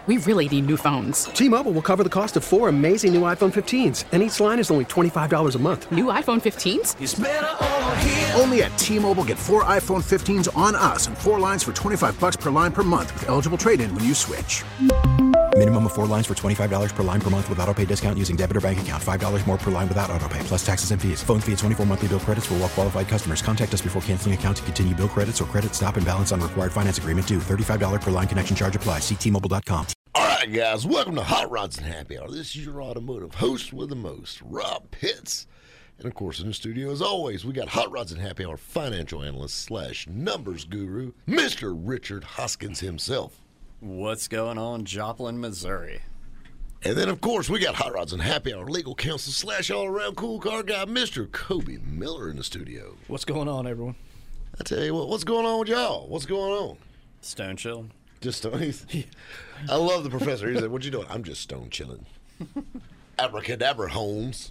We really need new phones. T-Mobile will cover the cost of 4 amazing new iPhone 15s, and each line is only $25 a month. New iPhone 15s? It's better over here. Only at T-Mobile, get 4 iPhone 15s on us and 4 lines for $25 per line per month with eligible trade-in when you switch. Minimum of 4 lines for $25 per line per month with autopay discount using debit or bank account. $5 more per line without autopay, plus taxes and fees. Phone fee at 24 monthly bill credits for well-qualified customers. Contact us before canceling account to continue bill credits or credit stop and balance on required finance agreement due. $35 per line connection charge applies. See T-Mobile.com. All right, guys, welcome to Hot Rods and Happy Hour. This is your automotive host with the most, Rob Pitts. And, of course, in the studio, as always, we got Hot Rods and Happy Hour financial analyst / numbers guru, Mr. Richard Hoskins himself. What's going on, Joplin, Missouri? And then, of course, we got Hot Rods and Happy Hour legal counsel / all-around cool car guy, Mr. Kobe Miller in the studio. What's going on, everyone? I tell you what, what's going on with y'all? What's going on? Stone chilling. Just stone. I love the professor. He said, "What you doing?" I'm just stone chilling. Abracadabra, Holmes.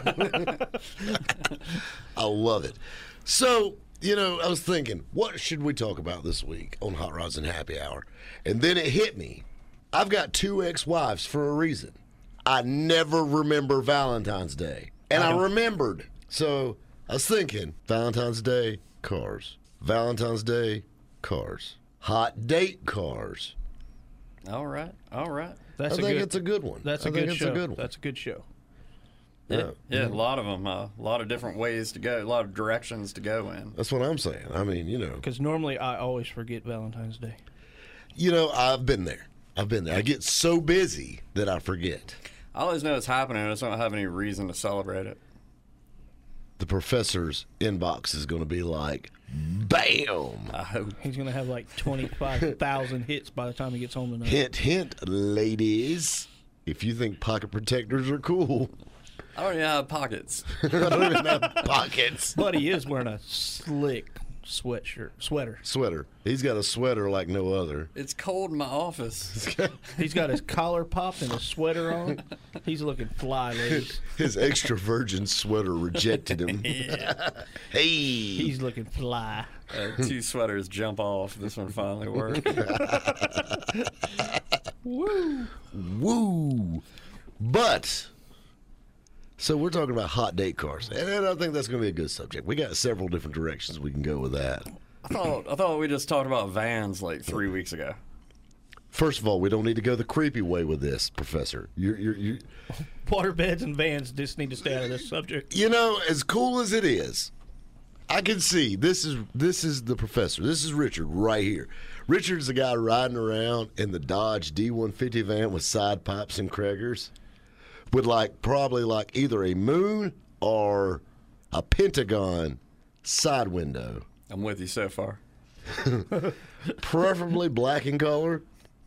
I love it. So, I was thinking, what should we talk about this week on Hot Rods and Happy Hour? And then it hit me. I've got 2 ex-wives for a reason. I never remember Valentine's Day. And I remembered. So I was thinking, Valentine's Day, cars. Valentine's Day, cars. Hot date cars. All right. I think it's a good one. That's a good show. That's a good show. Yeah, a lot of them. A lot of different ways to go. A lot of directions to go in. That's what I'm saying. I mean, Because normally I always forget Valentine's Day. I've been there. I get so busy that I forget. I always know it's happening. I just don't have any reason to celebrate it. The professor's inbox is going to be like, bam! I hope. He's going to have like 25,000 hits by the time he gets home tonight. Hint, hint, ladies. If you think pocket protectors are cool. I don't even have pockets. I don't even have pockets. But he is wearing a slick sweater. He's got a sweater like no other. It's cold in my office. He's got his collar popped and a sweater on. He's looking fly, ladies. His extra virgin sweater rejected him. Hey. He's looking fly. 2 sweaters jump off. This one finally worked. Woo. But, so we're talking about hot date cars. And I think that's going to be a good subject. We got several different directions we can go with that. I thought we just talked about vans like 3 weeks ago. First of all, we don't need to go the creepy way with this, Professor. You Waterbeds and vans just need to stay out of this subject. As cool as it is, I can see this is the professor. This is Richard right here. Richard's the guy riding around in the Dodge D150 van with side pipes and Kraggers, with probably either a moon or a pentagon side window. I'm with you so far. Preferably black in color.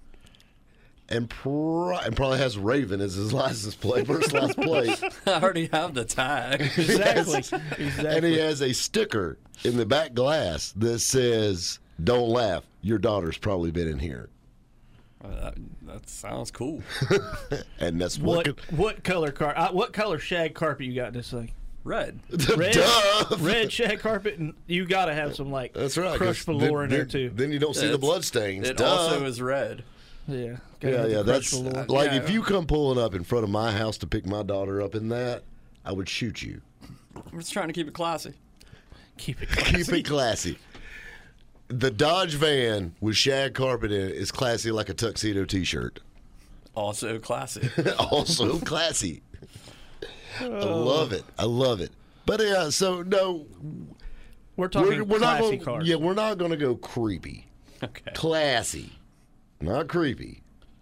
And probably has Raven as his license plate, first license plate. I already have the tag. Exactly. And he has a sticker in the back glass that says, "Don't laugh, your daughter's probably been in here." That sounds cool. And that's what color shag carpet you got in this thing? Red. Red shag carpet, and you got to have some that's right, crushed velour in there too. Then you don't see the blood stains. It also is red. Yeah. That's if you come pulling up in front of my house to pick my daughter up in that, I would shoot you. I'm just trying to keep it classy. Keep it classy. The Dodge van with shag carpet in it is classy like a tuxedo T-shirt. Also classy. Also classy. I love it. But so no, we're talking classy cars. Yeah, we're not going to go creepy. Okay. Classy, not creepy.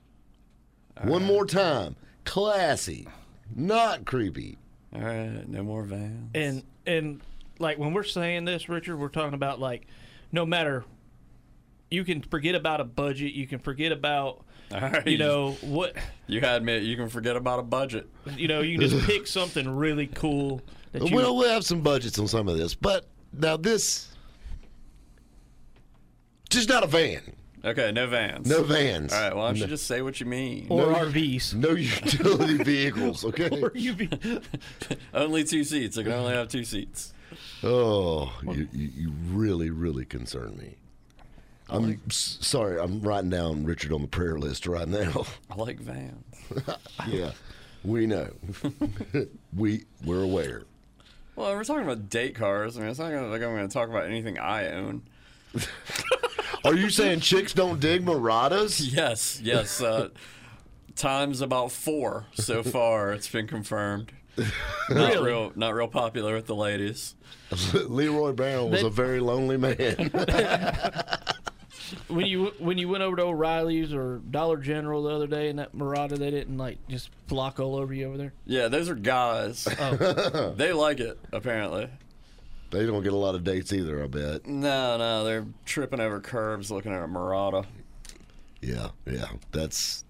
One more time, classy, not creepy. All right, no more vans. And when we're saying this, Richard, we're talking about no matter, you can forget about a budget, you can forget about what you had me. You can forget about a budget. You can just pick something really cool. We'll have some budgets on some of this, but now this, just not a van. Okay, no vans. No vans. All right, well, why don't you just say what you mean? Or RVs. No utility vehicles, okay? Or UV. Only 2 seats. I can only have 2 seats. Oh, you really, really concern me. Sorry, I'm writing down Richard on the prayer list right now. I like vans. Yeah, we know. We're aware. Well, we're talking about date cars. I mean, it's not like I'm going to talk about anything I own. Are you saying chicks don't dig Muratas? Yes. Times about 4 so far. It's been confirmed. Not real popular with the ladies. Leroy Brown was a very lonely man. When you went over to O'Reilly's or Dollar General the other day in that Murata, they didn't just flock all over you over there? Yeah, those are guys. Oh. They like it, apparently. They don't get a lot of dates either, I bet. No, they're tripping over curbs looking at a Murata. Yeah. That's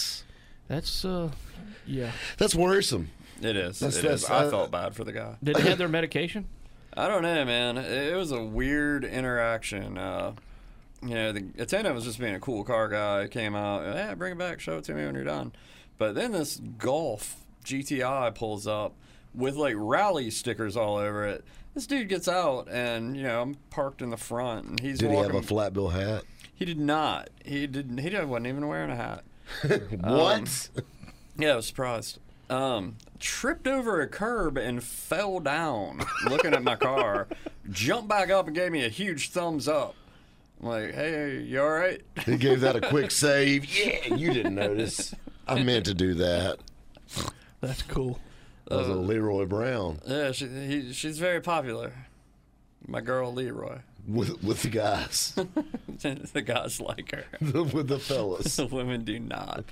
worrisome. It is. I felt bad for the guy. Did they have their medication? I don't know, man. It was a weird interaction. The attendant was just being a cool car guy. Came out, hey, bring it back, show it to me when you're done. But then this Golf GTI pulls up with rally stickers all over it. This dude gets out, and I'm parked in the front, and he's Did walking. he have a flat bill hat? He did not. He wasn't even wearing a hat. What? Yeah, I was surprised. Tripped over a curb and fell down looking at my car. Jumped back up and gave me a huge thumbs up. I'm like, hey, you all right? He gave that a quick save. Yeah, you didn't notice. I meant to do that. That's cool. That was a Leroy Brown. Yeah, she's very popular. My girl Leroy. With the guys. The guys like her. With the fellas. The women do not.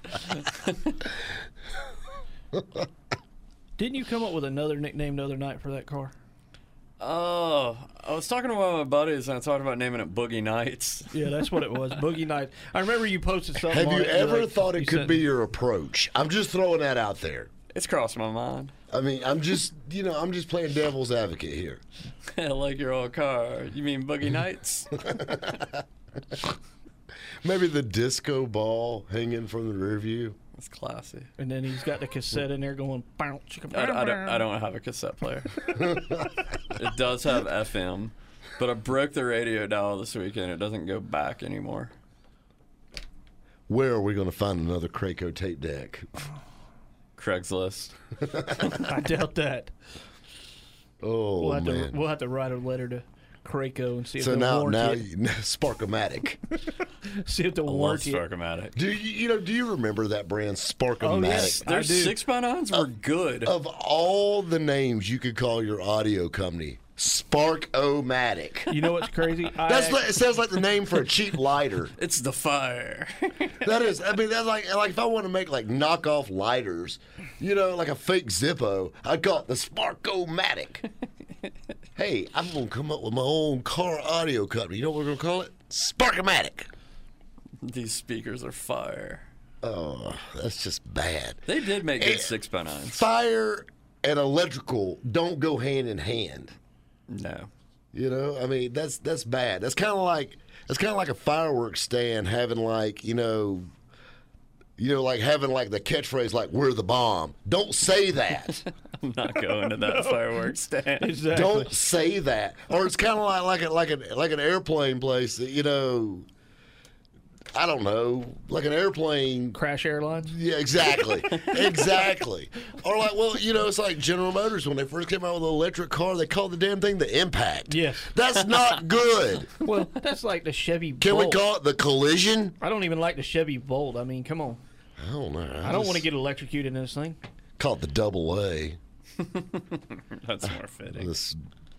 Didn't you come up with another nickname the other night for that car? Oh, I was talking to one of my buddies, and I talked about naming it Boogie Nights. Yeah, that's what it was, Boogie Nights. I remember you posted something. Have you ever like, thought it could be your approach? I'm just throwing that out there. It's crossed my mind. I mean, I'm just playing devil's advocate here. I like your old car. You mean Boogie Nights? Maybe the disco ball hanging from the rear view. It's classy. And then he's got the cassette in there going. Bounce. I don't have a cassette player. It does have FM, but I broke the radio dial this weekend. It doesn't go back anymore. Where are we going to find another Craco tape deck? Craigslist. I doubt that. Oh, we'll have to write a letter to Craco and see if so they'll warranty it. Sparkomatic. See if they'll warranty it. Sparkomatic. Do you remember that brand, Sparkomatic? Oh, yes, their 6x9s were good. Of all the names you could call your audio company, Sparkomatic. You know what's crazy? It sounds like the name for a cheap lighter. It's the fire. That is. I mean, that's like if I want to make knockoff lighters, like a fake Zippo, I'd call it the Sparkomatic. Hey, I'm gonna come up with my own car audio company. You know what we're gonna call it? Sparkomatic. These speakers are fire. Oh, that's just bad. They did make good 6x9s. Fire and electrical don't go hand in hand. No. I mean, that's bad. That's kind of like a fireworks stand having having the catchphrase "We're the bomb." Don't say that. I'm not going to that fireworks stand. Exactly. Don't say that. Or it's kind of like an airplane place that I don't know, like an airplane. Crash Airlines? Yeah, exactly. Exactly. Or it's like General Motors when they first came out with an electric car, they called the damn thing the Impact. Yes. That's not good. Well, that's like the Chevy Bolt. Can we call it the Collision? I don't even like the Chevy Bolt. I mean, come on. I don't know. I don't want to get electrocuted in this thing. Call it the Double A. That's more fitting. This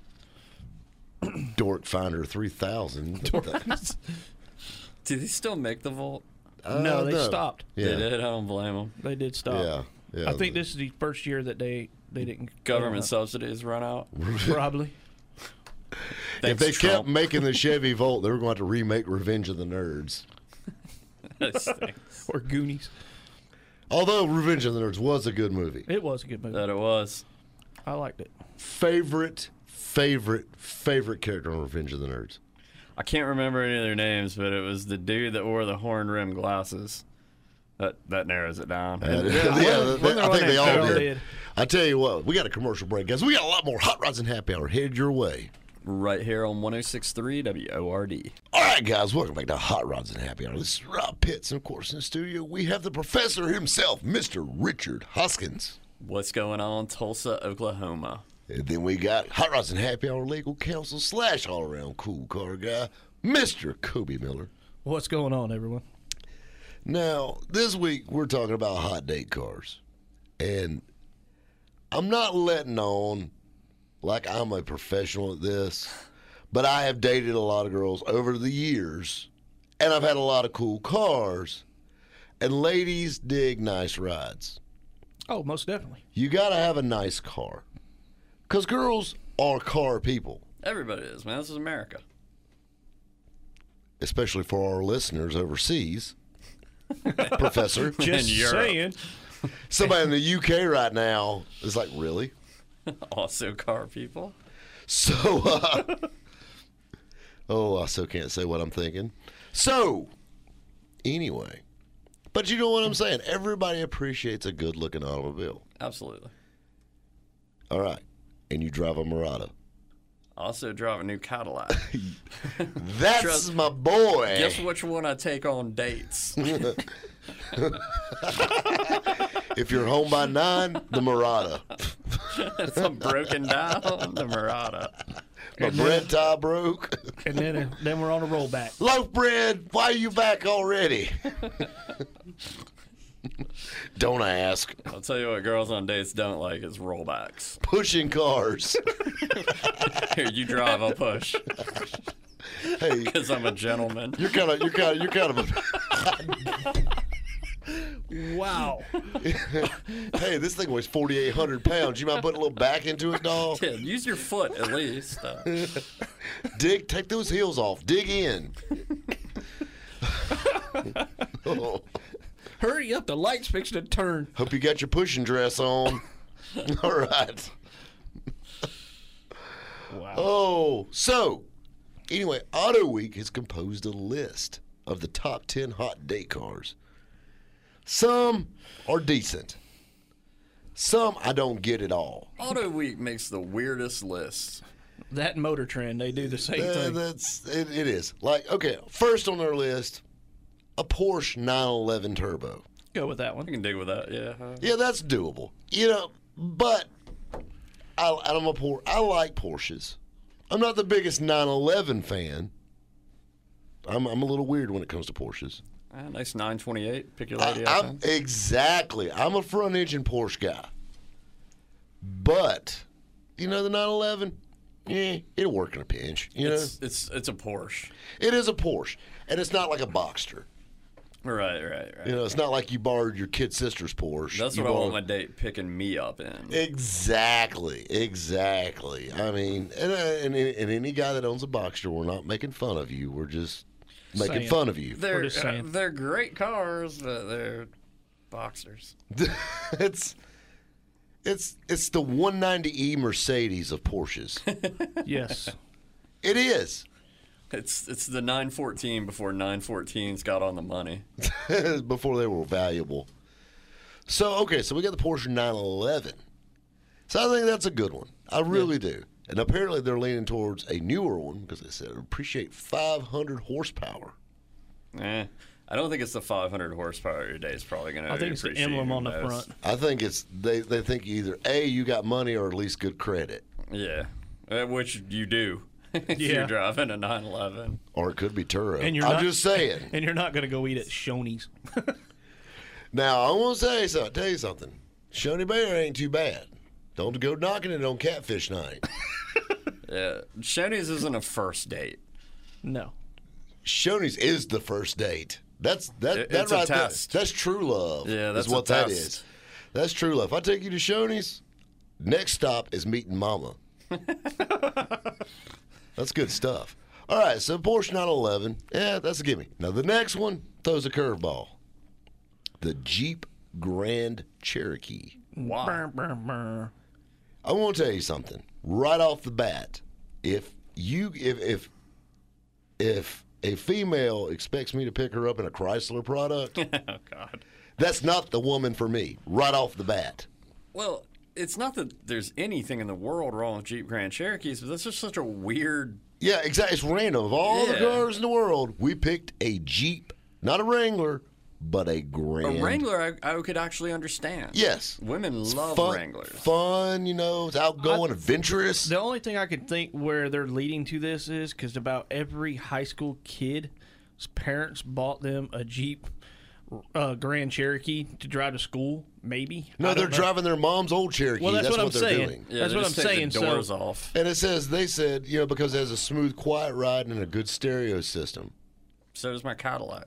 Dork Finder 3000. Do they still make the Volt? No, they stopped. Yeah. They did? I don't blame them. They did stop. Yeah. I think this is the first year that they didn't. Government subsidies run out. Probably. If they kept making the Chevy Volt, they were going to have to remake Revenge of the Nerds. Or Goonies. Although Revenge of the Nerds was a good movie. It was a good movie. That it was. I liked it. Favorite character on Revenge of the Nerds? I can't remember any of their names, but it was the dude that wore the horn-rimmed glasses. That narrows it down. I think they all did. I tell you what, we got a commercial break, guys. We got a lot more Hot Rods and Happy Hour headed your way right here on 106.3 WORD. All right, guys, welcome back to Hot Rods and Happy Hour. This is Rob Pitts, and of course, in the studio, we have the professor himself, Mr. Richard Hoskins. What's going on, Tulsa, Oklahoma? And then we got Hot Rods and Happy Hour legal counsel / all-around cool car guy, Mr. Kobe Miller. What's going on, everyone? Now, this week, we're talking about hot date cars. And I'm not letting on like I'm a professional at this, but I have dated a lot of girls over the years, and I've had a lot of cool cars, and ladies dig nice rides. Oh, most definitely. You got to have a nice car, because girls are car people. Everybody is, man. This is America. Especially for our listeners overseas, Professor. Just saying. Somebody in the UK right now is like, really? Also car people. So, I still can't say what I'm thinking. So, anyway, but you know what I'm saying? Everybody appreciates a good-looking automobile. Absolutely. All right, and you drive a Murata. Also drive a new Cadillac. That's my boy. Guess which one I take on dates? If you're home by 9, the Murata. If I'm broken down, the Murata. My bread tie broke. And then we're on a rollback. Loaf bread, why are you back already? Don't ask. I'll tell you what girls on dates don't like is rollbacks. Pushing cars. Here, you drive, I'll push. Hey, Because I'm a gentleman. you're kind of a... Wow. Hey, this thing weighs 4,800 pounds. You mind putting a little back into it, dog? Yeah, use your foot at least. Take those heels off. Dig in. Oh, Hurry up, the light's fixing to turn. hope you got your pushing dress on. All right. Wow. Oh, so anyway, Auto Week has composed a list of the top 10 hot date cars. Some are decent. Some I don't get at all. Auto Week makes the weirdest lists. That and Motor Trend, they do the same thing. It is. Like, okay, first on their list, a Porsche 911 Turbo. Go with that one. I can dig with that, yeah. Yeah, that's doable. You know, but I like Porsches. I'm not the biggest 911 fan. I'm a little weird when it comes to Porsches. Nice 928. Pick your lady up. Exactly. I'm a front engine Porsche guy. But, you know, the 911, it'll work in a pinch. You know? It's a Porsche. It is a Porsche. And it's not like a Boxster. Right. You know, it's not like you borrowed your kid sister's Porsche. That's what I want my date picking me up in. Exactly. I mean, and any guy that owns a Boxster, we're not making fun of you. We're just making fun of you. They're great cars, but they're Boxsters. It's the 190E Mercedes of Porsches. Yes. It is. It's the 914 before 914s got on the money. Before they were valuable. So we got the Porsche 911. So I think that's a good one. I really do. And apparently they're leaning towards a newer one because they said appreciate 500 horsepower. I don't think it's the 500 horsepower your day is probably going to. I think it's the emblem on the front. I think it's they think either A, you got money, or at least good credit. Yeah, which you do. If you're driving a 911. Or it could be Turo. And I'm just saying. And you're not going to go eat at Shoney's. Now, I want to tell you something. Shoney Bear ain't too bad. Don't go knocking it on catfish night. Yeah, Shoney's isn't a first date. No. Shoney's is the first date. It's a test. That's true love. Yeah, that's what a test. that is. That's true love. If I take you to Shoney's, next stop is meeting Mama. That's good stuff. All right, so Porsche 911, that's a gimme. Now the next one throws a curveball. The Jeep Grand Cherokee. Wow. I want to tell you something right off the bat. If a female expects me to pick her up in a Chrysler product, Oh God, that's not the woman for me right off the bat. Well, it's not that there's anything in the world wrong with Jeep Grand Cherokees, but that's just such a weird. Yeah, exactly. It's random. Of all the Yeah. cars in the world, we picked a Jeep, not a Wrangler, but a Grand. A Wrangler, I could actually understand. Yes. Women It's love fun, Wranglers. Fun, it's outgoing, adventurous. The only thing I could think where they're leading to this is because about every high school kid's parents bought them a Jeep Grand Cherokee to drive to school, maybe. No, they're driving their mom's old Cherokee. Well, that's what I'm they're saying. doing. Yeah, That's they what just I'm take saying. The doors off. And they said, because it has a smooth, quiet ride and a good stereo system. So does my Cadillac.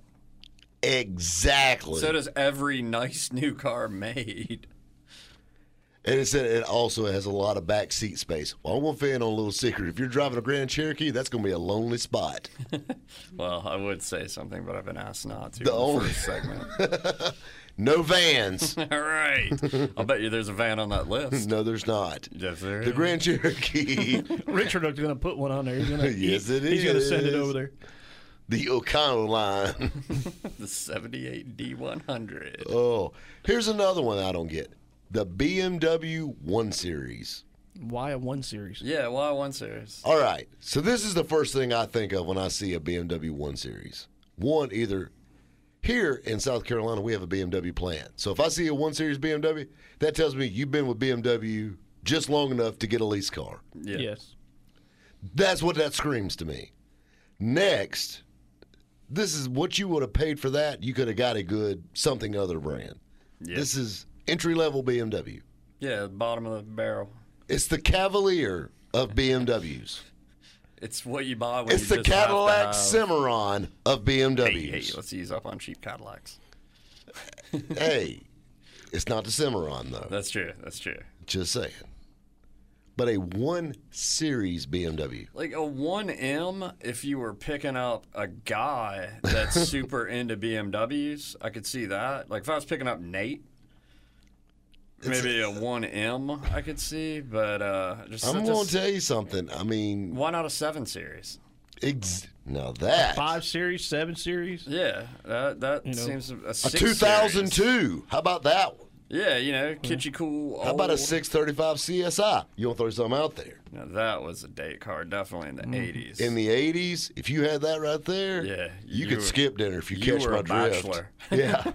Exactly. So does every nice new car made. And it said it also has a lot of back seat space. Well, I won't fit in on a little secret. If you're driving a Grand Cherokee, that's going to be a lonely spot. Well, I would say something, but I've been asked not to. The in only- first segment. No vans. All right. I'll bet you there's a van on that list. No, there's not. Yes, there The is. Grand Cherokee, Richard is going to put one on there. He's gonna, Yes, it He's going to send it is. over there. the O'Connell line. The 78 D100. Oh, here's another one I don't get. The BMW 1 Series. Why a 1 Series? Yeah, Y1 Series. All right, so this is the first thing I think of when I see a BMW 1 Series. One, either here in South Carolina, we have a BMW plant. So if I see a 1 Series BMW, that tells me you've been with BMW just long enough to get a lease car. Yeah. Yes. That's what that screams to me. Next, this is what you would have paid for that. You could have got a good something other brand. Yeah. This is entry-level BMW. Yeah, bottom of the barrel. It's the Cavalier of BMWs. It's what you buy when It's you the just have to Cadillac have- Cimarron of Hey, BMWs. let's ease up on cheap Cadillacs. Hey, it's not the Cimarron, though. That's true. That's true. Just saying. But a 1 Series BMW. Like a 1M, if you were picking up a guy that's super into BMWs, I could see that. Like if I was picking up Nate, maybe a 1M I could see, but I'm going to tell you something. I mean, why not a 7 Series? now that. 5 Series, 7 Series. Yeah, that seems a A 6 2002. Series. How about that one? Yeah, kitschy cool. How about a old. 635 CSI? You want to throw something out there? Now that was a date car, definitely in the 80s. In the 80s, if you had that right there, Yeah, you you could were- skip dinner if you you catch were my a drift. bachelor. Yeah.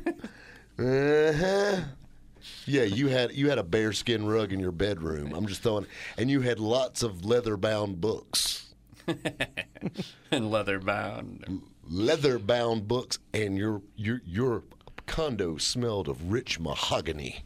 Uh-huh. Yeah, you had a bearskin rug in your bedroom. I'm just throwing, and you had lots of leather-bound books. And leather bound. Leather-bound books, and your condo smelled of rich mahogany.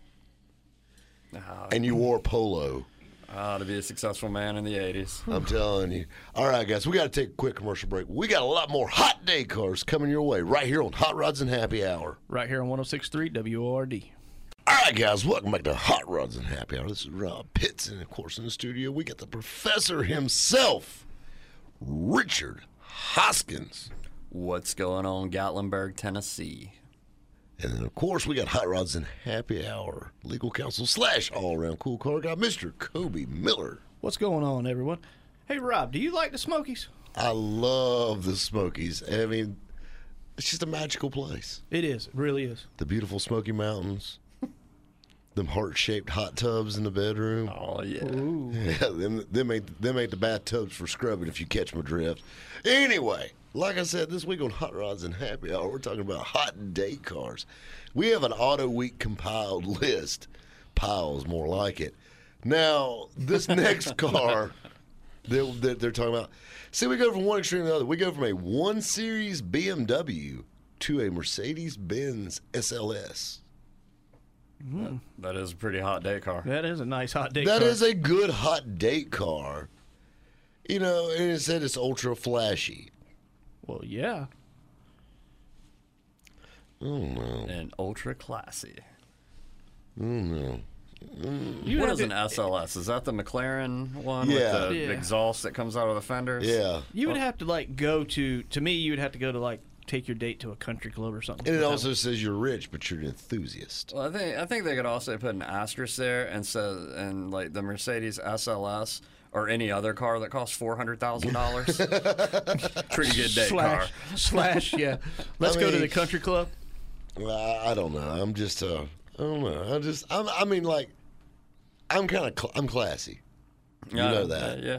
And you wore polo. To be a successful man in the 80s. I'm telling you. All right, guys, we got to take a quick commercial break. We got a lot more hot day cars coming your way right here on Hot Rods and Happy Hour. Right here on 106.3 WORD. All right, guys, welcome back to Hot Rods and Happy Hour. This is Rob Pitts, and of course, in the studio, we got the professor himself, Richard Hoskins. What's going on, Gatlinburg, Tennessee? And then, of course, we got Hot Rods and Happy Hour legal counsel / all-around cool car guy, Mr. Kobe Miller. What's going on, everyone? Hey, Rob, do you like the Smokies? I love the Smokies. I mean, it's just a magical place. It is. It really is. The beautiful Smoky Mountains. Them heart-shaped hot tubs in the bedroom. Oh, yeah. Yeah, them ain't the bathtubs for scrubbing if you catch my drift. Anyway, like I said, this week on Hot Rods and Happy Hour, we're talking about hot date cars. We have an Auto Week compiled list. Piles, more like it. Now, this next car they're talking about, see, we go from one extreme to the other. We go from a 1 Series BMW to a Mercedes-Benz SLS. That is a pretty hot day car. That is a nice hot date That car. is a good hot date car. And it said it's ultra flashy. Well, yeah. Oh, no. And ultra classy. Oh, no. You What have is an to- SLS? Is that the McLaren one Yeah. with the Yeah. exhaust that comes out of the fenders? Yeah. You would have to go to me, you would have to go to take your date to a country club or something. And it with that also one. says you're rich, but you're an enthusiast. Well, I think they could also put an asterisk there and like the Mercedes SLS or any other car that costs $400,000. Pretty good date car. slash, yeah. Let's I go to mean- the country club. I don't know. I'm just, I don't know. I mean, like, I'm I'm classy. You know that. Yeah.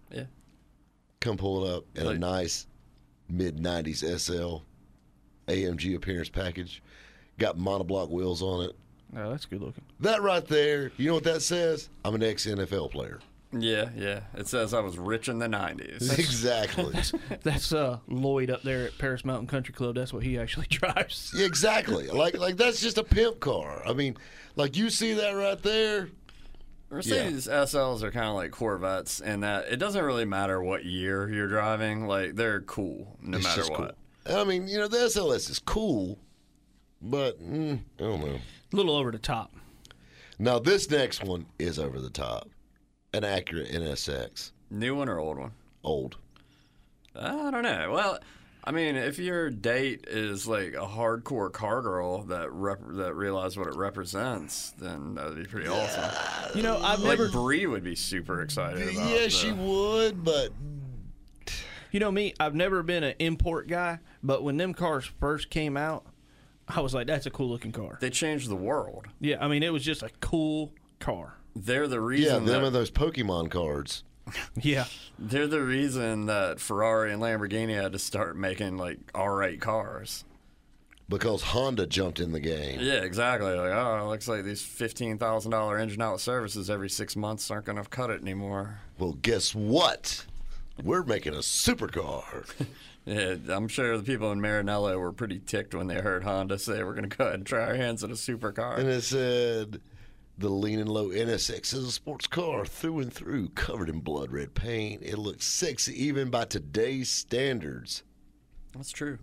Come pull it up in a nice mid-90s SL AMG appearance package. Got monoblock wheels on it. Oh, that's good looking. That right there, you know what that says? I'm an ex-NFL player. Yeah. It says I was rich in the 90s. Exactly. That's Lloyd up there at Paris Mountain Country Club. That's what he actually drives. Yeah, exactly. Like that's just a pimp car. I mean, like you see that right there. Mercedes SLs are kind of like Corvettes in that it doesn't really matter what year you're driving. Like, they're cool no matter what. Cool. I mean, you know, the SLS is cool, but I don't know. A little over the top. Now, this next one is over the top. An Acura NSX. New one or old one? Old. I don't know. Well, I mean, if your date is like a hardcore car girl that realizes what it represents, then that would be pretty awesome. You know, I've never. Bree would be super excited about Yeah, she would, but. You know me, I've never been an import guy, but when them cars first came out, I was like, that's a cool looking car. They changed the world. Yeah, I mean, it was just a cool car. They're the reason. Yeah, them and those Pokemon cards. Yeah. They're the reason that Ferrari and Lamborghini had to start making, like, all-right cars. Because Honda jumped in the game. Yeah, exactly. Like, oh, it looks like these $15,000 engine out services every 6 months aren't going to cut it anymore. Well, guess what? We're making a supercar. Yeah, I'm sure the people in Maranello were pretty ticked when they heard Honda say we're going to go ahead and try our hands at a supercar. And it said, the lean and low NSX is a sports car through and through, covered in blood red paint. It looks sexy even by today's standards. That's true.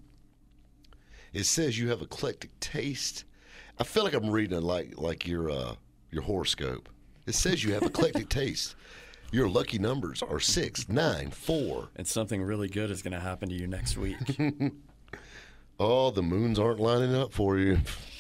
It says you have eclectic taste. I feel like I'm reading it like your horoscope. It says you have eclectic taste. Your lucky numbers are 6, 9, 4. And something really good is going to happen to you next week. Oh, the moons aren't lining up for you.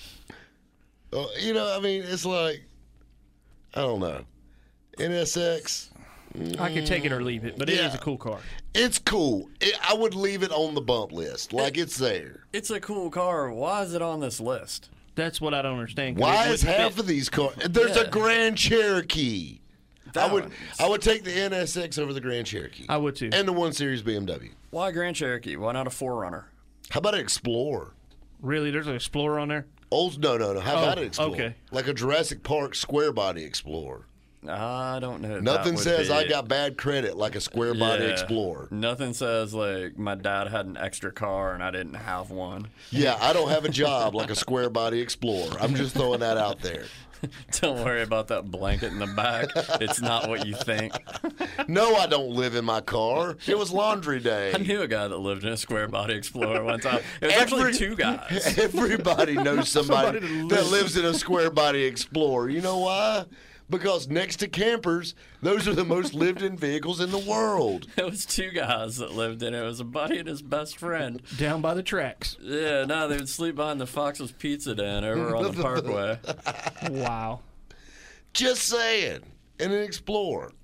You know, I mean, it's like, I don't know. NSX. I could take it or leave it, but it is a cool car. It's cool. I would leave it on the bump list. Like, it's there. It's a cool car. Why is it on this list? That's what I don't understand. 'Cause Why it is would half fit. of these cars? There's a Grand Cherokee. I would take the NSX over the Grand Cherokee. I would too. And the 1 Series BMW. Why Grand Cherokee? Why not a 4Runner? How about an Explorer? Really? There's an Explorer on there? No. How about an Explorer? Okay. Like a Jurassic Park square body Explorer. I don't know. Nothing says I got bad credit like a square body Explorer. Nothing says like my dad had an extra car and I didn't have one. Yeah, I don't have a job like a square body Explorer. I'm just throwing that out there. Don't worry about that blanket in the back. It's not what you think. No, I don't live in my car. It was laundry day. I knew a guy that lived in a square body Explorer one time. It was actually 2 guys. Everybody knows somebody that lives in a square body Explorer. You know why? Because next to campers, those are the most lived-in vehicles in the world. It was 2 guys that lived in it. It was a buddy and his best friend. Down by the tracks. Yeah, no, they would sleep behind the Fox's Pizza Den over on the Parkway. Wow. Just saying. In an Explorer.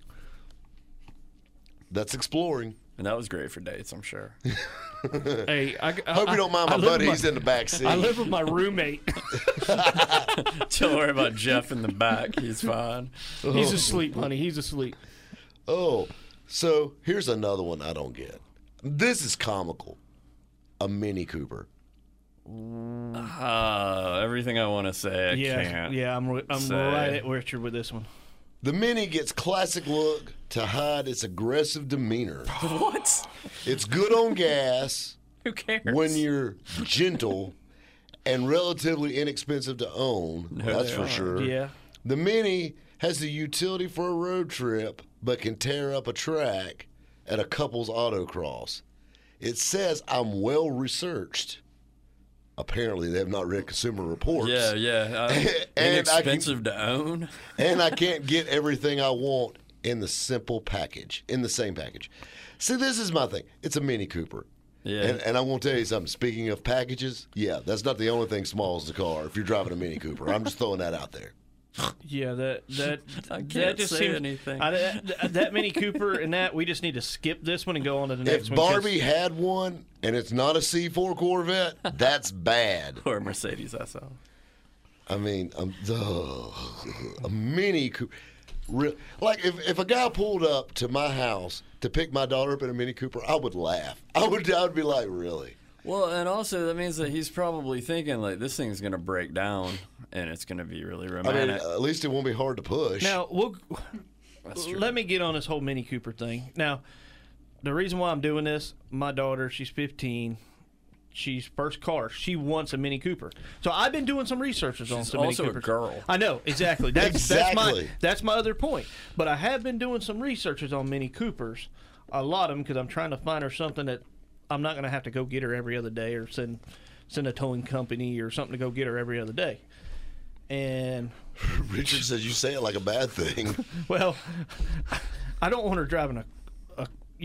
That's exploring. And that was great for dates, I'm sure. Hey, I Hope you don't mind my buddy. He's in the back seat. I live with my roommate. Don't worry about Jeff in the back. He's fine. He's asleep, honey. He's asleep. Oh, so here's another one I don't get. This is comical. A Mini Cooper. Everything I want to say, I can't. Yeah, I'm say. right at Richard with this one. The Mini gets classic look to hide its aggressive demeanor. What? It's good on gas Who cares? when you're gentle and relatively inexpensive to own. That's for sure. Yeah. The Mini has the utility for a road trip, but can tear up a track at a couple's autocross. It says I'm well researched. Apparently, they have not read Consumer Reports. Yeah. And Inexpensive to own. And I can't get everything I want in the simple package, in the same package. See, this is my thing. It's a Mini Cooper. Yeah. And I want to tell you something. Speaking of packages, yeah, that's not the only thing small as the car if you're driving a Mini Cooper. I'm just throwing that out there. Yeah, that I can't that just say seems, anything. That Mini Cooper and that we just need to skip this one and go on to the next If one. Barbie had one and it's not a C4 Corvette, that's bad. Or a Mercedes SL. I mean, a Mini Cooper. Like if a guy pulled up to my house to pick my daughter up in a Mini Cooper, I would laugh. I would be like, really? Well, and also that means that he's probably thinking like this thing's gonna break down and it's gonna be really I romantic. mean, at least it won't be hard to push. Now, That's true. let me get on this whole Mini Cooper thing. Now, the reason why I'm doing this, my daughter, she's 15. She's first car. She wants a Mini Cooper. So I've been doing some research on She's some Mini also a Coopers. girl. I know, exactly. That's Exactly. that's my other point. But I have been doing some researches on Mini Coopers, a lot of them, because I'm trying to find her something that I'm not going to have to go get her every other day or send a towing company or something to go get her every other day. And Richard says you say it like a bad thing. well, I don't want her driving a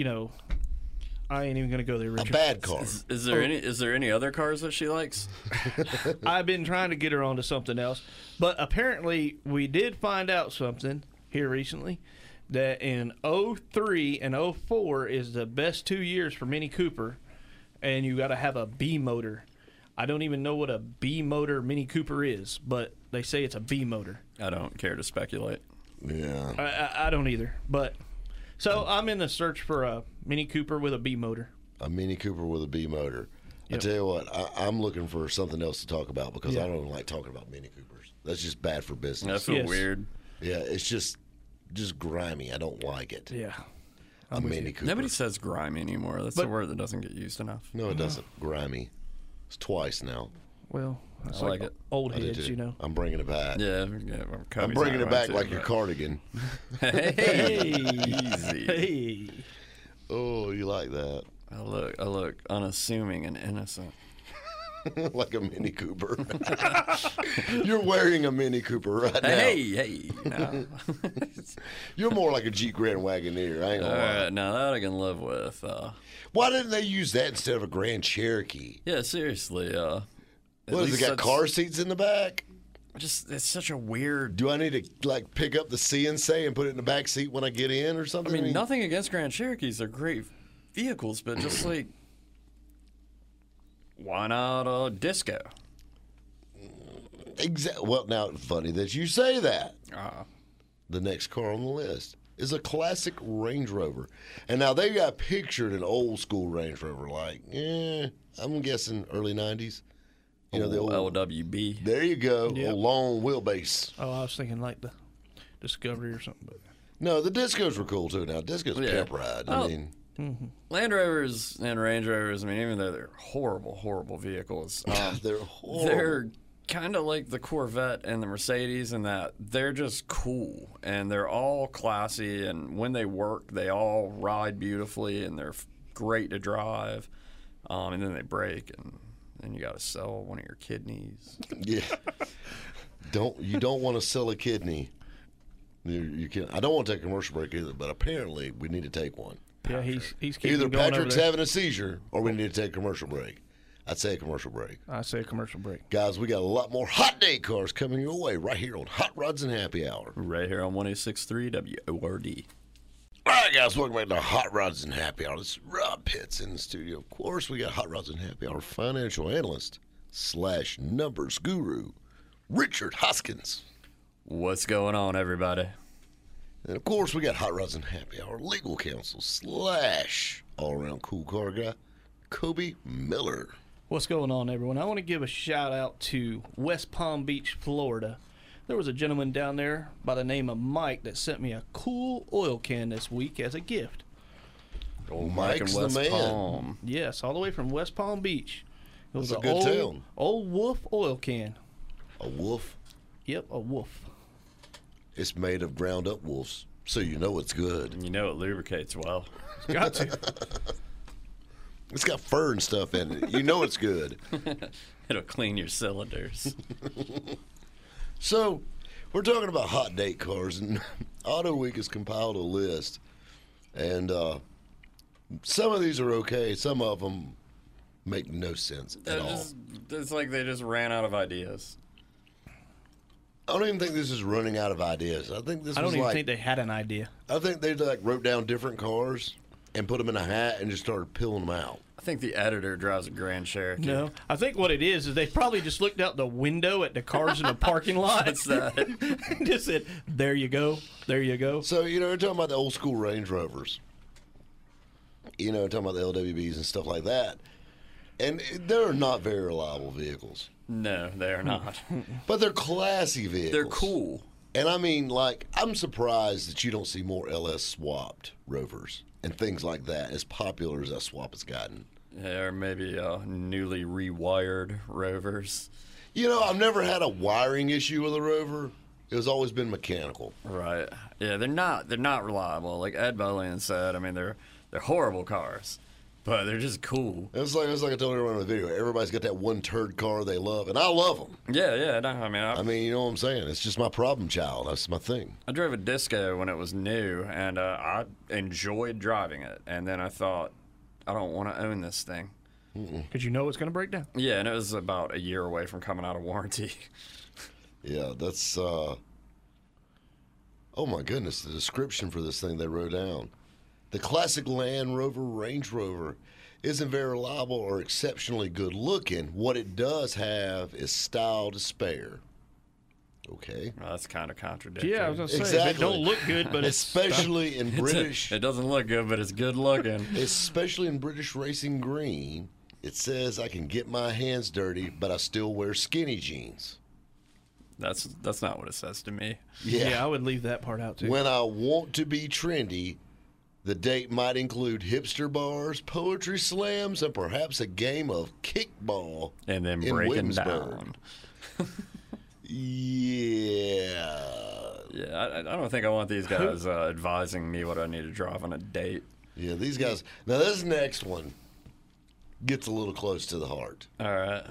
I ain't even gonna go there, A Richard. bad car. Is there any other cars that she likes? I've been trying to get her onto something else, but apparently we did find out something here recently that in 03 and 04 is the best 2 years for Mini Cooper, and you got to have a B motor. I don't even know what a B motor Mini Cooper is, but they say it's a B motor. I don't care to speculate. Yeah. I don't either, but so I'm in the search for a Mini Cooper with a B motor. A Mini Cooper with a B motor. Yep. I tell you what, I'm looking for something else to talk about because Yeah. I don't like talking about Mini Coopers. That's just bad for business. That's so Yes. weird. Yeah, it's just grimy. I don't like it. Yeah. A Mini Cooper. Nobody says grimy anymore. That's But- a word that doesn't get used enough. No, it doesn't. Grimy. It's twice now. Well, that's I like it. old I do heads, too. you know. I'm bringing it back. Yeah, I'm bringing it back like your cardigan. Hey, easy. Hey. Oh, you like that? I look unassuming and innocent. Like a Mini Cooper. You're wearing a Mini Cooper right now. Hey, no. You're more like a Jeep Grand Wagoneer. I ain't gonna lie. Now that I can live with. Why didn't they use that instead of a Grand Cherokee? Yeah, seriously. What, has it got car seats in the back? Just it's such a weird. Do I need to like pick up the CNC and put it in the back seat when I get in or I something? mean, nothing against Grand Cherokees; they're great vehicles, but just like, why not a disco? Well, now funny that you say that. Uh, The next car on the list is a classic Range Rover, and now they got pictured an old school Range Rover, like I'm guessing early '90s. You know the old LWB. There you go, Yep. old long wheelbase. Oh, I was thinking like the Discovery or something. But No, the discos were cool too. Now discos Yeah. pimp ride. I Oh. mean, Land Rovers and Range Rovers. I mean, even though they're horrible vehicles, they're horrible. they're kind of like the Corvette and the Mercedes in that they're just cool and they're all classy, and when they work, they all ride beautifully and they're great to drive. And then they break, and then you got to sell one of your kidneys. Yeah. You don't want to sell a kidney. You can. I don't want to take a commercial break either, but apparently we need to take one. yeah, he's keeping Either going over Patrick's there. having a seizure or we need to take a commercial break. I'd say a commercial break. I say a commercial break. Guys, we got a lot more hot day cars coming your way right here on Hot Rods and Happy Hour. Right here on 106.3 WORD. All right, guys, welcome back to Hot Rods and Happy Hour. This is Rob Pitts in the studio. Of course, we got Hot Rods and Happy Hour financial analyst / numbers guru, Richard Hoskins. What's going on, everybody? And, of course, we got Hot Rods and Happy Hour legal counsel / all-around cool car guy, Kobe Miller. What's going on, everyone? I want to give a shout out to West Palm Beach, Florida. There was a gentleman down there by the name of Mike that sent me a cool oil can this week as a gift. Oh, Mike Mike's in the West man. Palm. Yes, all the way from West Palm Beach. It was That's a an good old, town. old Wolf oil can. A wolf. Yep, a Wolf. It's made of ground up wolves, so you know it's good. You know it lubricates well. Got to. It's got fur and stuff in it. You know it's good. It'll clean your cylinders. So, we're talking about hot date cars, and Auto Week has compiled a list. And some of these are okay. Some of them make no sense at all. It's like they just ran out of ideas. I don't even think this is running out of ideas. I think this I was don't even like, think they had an idea. I think they like wrote down different cars and put them in a hat and just started peeling them out. I think the editor drives a Grand Cherokee. No, I think what it is they probably just looked out the window at the cars in the parking lot. What's that? And just said, "There you go, there you go." So, you're talking about the old school Range Rovers. Talking about the LWBs and stuff like that. And they're not very reliable vehicles. No, they are not. But they're classy vehicles. They're cool. And I mean, I'm surprised that you don't see more LS swapped Rovers and things like that, as popular as that swap has gotten. Yeah, or maybe newly rewired Rovers. I've never had a wiring issue with a Rover. It has always been mechanical. Right. Yeah, they're not reliable. Like Ed Bolian said, I mean, they're horrible cars, but they're just cool. It's like I told everyone in the video. Everybody's got that one turd car they love, and I love them. Yeah. No, I mean, you know what I'm saying? It's just my problem child. That's my thing. I drove a Disco when it was new, and I enjoyed driving it. And then I thought, I don't want to own this thing. Because you know it's going to break down. Yeah, and it was about a year away from coming out of warranty. Yeah, that's. Oh my goodness, the description for this thing they wrote down. The classic Land Rover Range Rover isn't very reliable or exceptionally good looking. What it does have is style to spare. Okay. Well, that's kind of contradictory. Yeah, I was going to say, Exactly. it don't look good, but especially in British. It doesn't look good, but it's good looking. Especially in British Racing Green, it says I can get my hands dirty, but I still wear skinny jeans. That's not what it says to me. yeah, I would leave that part out too. When I want to be trendy, the date might include hipster bars, poetry slams, and perhaps a game of kickball. And then in breaking Williamsburg. down. Yeah. Yeah, I don't think I want these guys advising me what I need to drive on a date. Yeah, these guys. Now, this next one gets a little close to the heart. All right.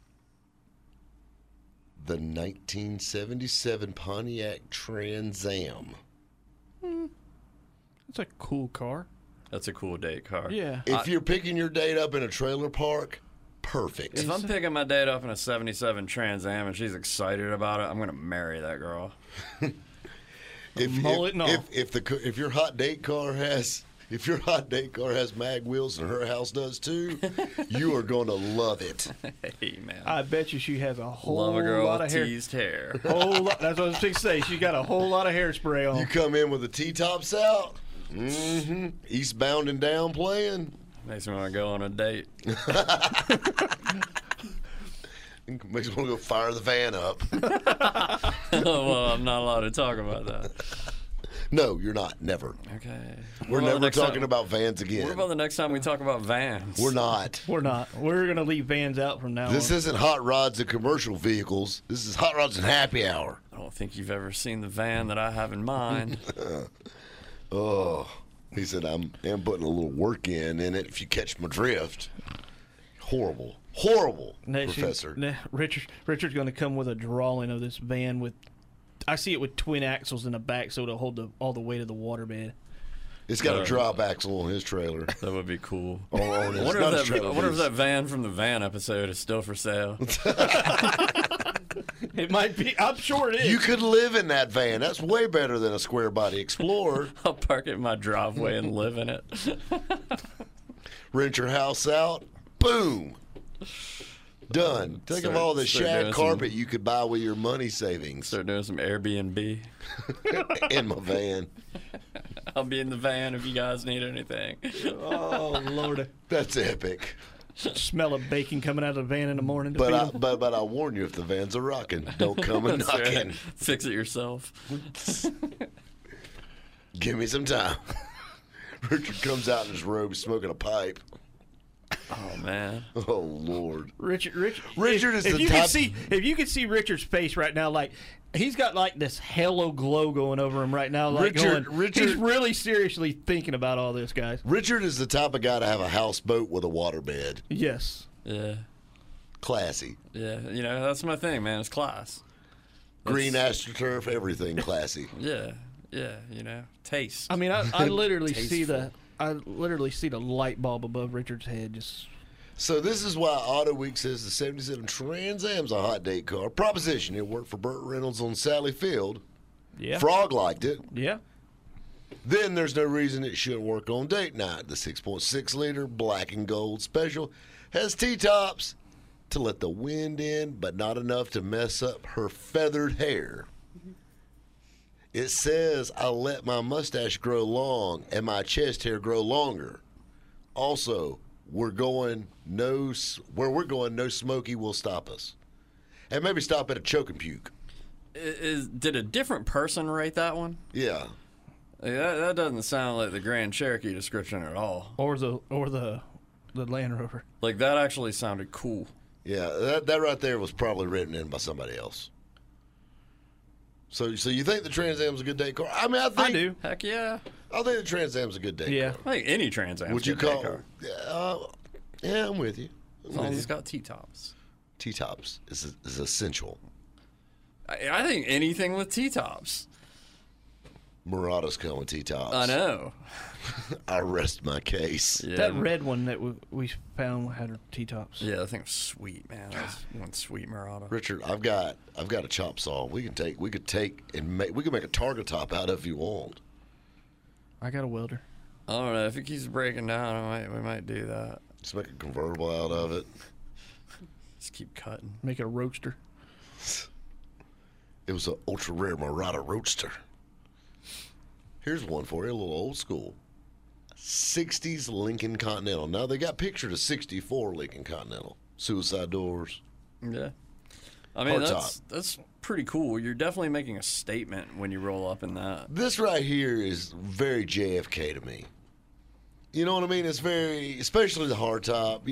The 1977 Pontiac Trans Am. It's a cool car. That's a cool date car. Yeah. If you're picking your date up in a trailer park, perfect. If I'm picking my date up in a 77 Trans Am and she's excited about it, I'm going to marry that girl. Mullet and all. If your hot date car has mag wheels and her house does too, you are going to love it. Hey, man. I bet you she has a whole Love a girl lot with of hair. teased hair. Whole lot, that's what I was going to say. She got a whole lot of hairspray on. You come in with the T-tops out, eastbound and down playing. Makes me want to go on a date. Makes me want to go fire the van up. Well, I'm not allowed to talk about that. No, you're not. Never. Okay. We're never talking about vans again. What about the next time we talk about vans? We're not. We're not. We're going to leave vans out from now This on. isn't Hot Rods and Commercial Vehicles. This is Hot Rods and Happy Hour. I don't think you've ever seen the van that I have in mind. Oh, he said, I'm putting a little work in it, if you catch my drift. Horrible. Horrible, Professor. Richard's going to come with a drawing of this van with, I see it with twin axles in the back so it'll hold all the weight of the waterbed. It's got a drop axle on his trailer. That would be cool. I wonder if that van from the van episode is still for sale. It might be. I'm sure it is. You could live in that van. That's way better than a square body Explorer. I'll park it in my driveway and live in it. Rent your house out. Boom. Done. Think of all the shag carpet you could buy with your money savings. Start doing some Airbnb. In my van. I'll be in the van if you guys need anything. Oh, Lord. That's epic. Smell of bacon coming out of the van in the morning. But I warn you, if the vans are rocking, don't come and That's knocking. right. Fix it yourself. Give me some time. Richard comes out in his robe smoking a pipe. Oh, man. Oh, Lord. Richard is if the you type... if you could see Richard's face right now, like he's got like this hello glow going over him right now, like Richard, he's really seriously thinking about all this, guys. Richard is the type of guy to have a houseboat with a waterbed. Yes. Yeah. Classy. Yeah. You know, that's my thing, man. It's class. Green AstroTurf, everything classy. Yeah. Yeah. You know, taste. I mean, I literally see Tasteful. the light bulb above Richard's head. Just So this is why Auto Week says the 77 Trans Am's a hot date car. Proposition. It worked for Burt Reynolds on Sally Field. yeah, Frog liked it. yeah. then there's no reason it shouldn't work on date night. The 6.6-liter black and gold special has T-tops to let the wind in, but not enough to mess up her feathered hair. It says, I let my mustache grow long and my chest hair grow longer. Also, where we're going, no smoky will stop us. And maybe stop at a choke and puke. Did a different person write that one? Yeah. That doesn't sound like the Grand Cherokee description at all. Or the Land Rover. Like, that actually sounded cool. Yeah, that right there was probably written in by somebody else. So you think the Trans Am's a good date car? I mean, I do. Heck yeah. I think the Trans Am's a good date Yeah. car. I think any Trans Am's Would you a good date call? car. Yeah, I'm with you. As long as it's got T-tops. T-tops is essential. I think anything with T-tops. Murata's coming T-tops. I know. I rest my case. Yeah. That red one that we found had her T-tops. Yeah, that thing was sweet, man. That was one sweet Murata. Richard, I've got a chop saw. We can make a target top out of if you want. I got a welder. I don't know. If it keeps breaking down, we might do that. Just make a convertible out of it. Just keep cutting. Make it a roadster. It was an ultra rare Murata Roadster. Here's one for you, a little old school. 60s Lincoln Continental. Now, they got pictured a 64 Lincoln Continental. Suicide doors. Yeah. I mean, Hardtop. that's pretty cool. You're definitely making a statement when you roll up in that. This right here is very JFK to me. You know what I mean? It's very, especially the hardtop,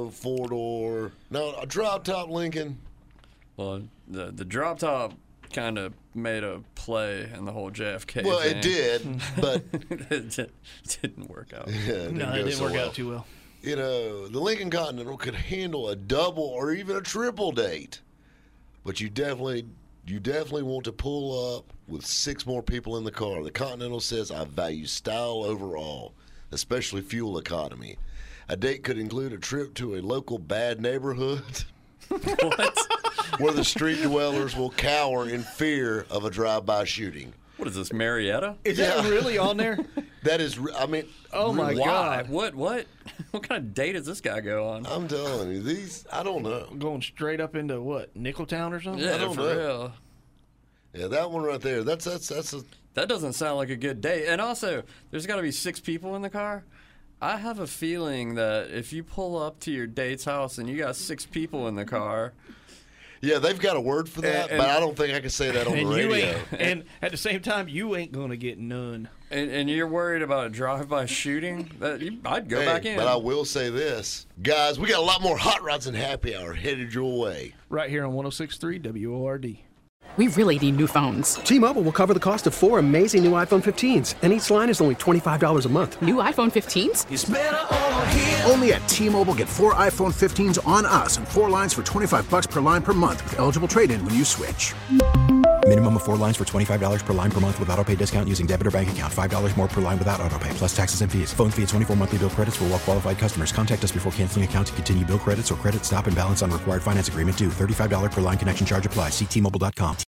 4-door. No, a drop-top Lincoln. Well, the drop top kind of made a play in the whole JFK Well, thing. it did, but it didn't work out. yeah, No, it didn't work out too well. The Lincoln Continental could handle a double or even a triple date, but you definitely want to pull up with 6 more people in the car. The Continental says, I value style overall, especially fuel economy. A date could include a trip to a local bad neighborhood. What? Where the street dwellers will cower in fear of a drive-by shooting. What is this, Marietta? Is that really on there? That is, Oh, my really, Why? God. What kind of date does this guy go on? I'm telling you, I don't know. Going straight up into what, Nickeltown or something? Yeah, don't for know. real. Yeah, that one right there, that's That doesn't sound like a good date. And also, there's got to be 6 people in the car. I have a feeling that if you pull up to your date's house and you got 6 people in the car, yeah, they've got a word for that, but I don't think I can say that on the And you radio. and at the same time, you ain't going to get none. and you're worried about a drive-by shooting, I'd go back in. But I will say this. Guys, we got a lot more Hot Rods and Happy Hour headed your way. Right here on 106.3 WORD. We really need new phones. T-Mobile will cover the cost of 4 amazing new iPhone 15s, and each line is only $25 a month. New iPhone 15s? It's better over here. Only at T-Mobile, get 4 iPhone 15s on us and 4 lines for $25 per line per month with eligible trade-in when you switch. Minimum of 4 lines for $25 per line per month with auto pay discount using debit or bank account. $5 more per line without auto pay, plus taxes and fees. Phone fee at 24 monthly bill credits for well-qualified customers. Contact us before canceling account to continue bill credits or credit stop and balance on required finance agreement due. $35 per line connection charge applies. See T-Mobile.com.